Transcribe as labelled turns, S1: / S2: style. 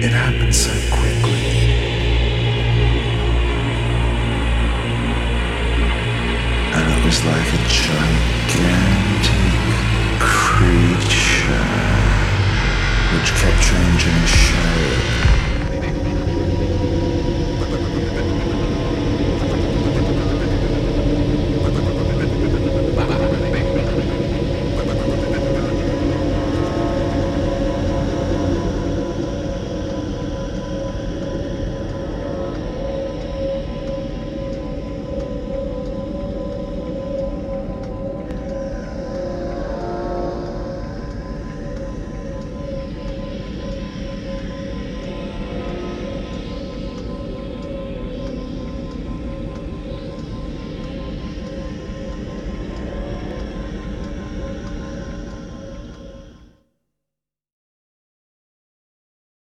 S1: It happened so quickly. And it was like a gigantic creature which kept changing shape.